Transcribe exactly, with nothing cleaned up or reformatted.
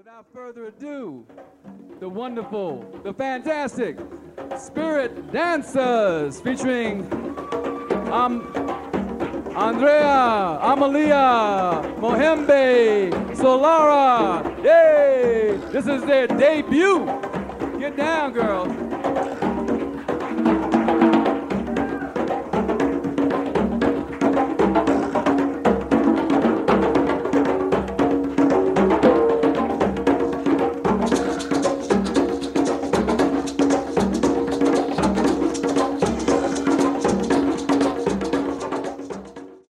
Without further ado, the wonderful, the fantastic Spirit Dancers featuring um, Andrea, Amalia, Mohembe, Solara. Yay! This is their debut. Get down, girl.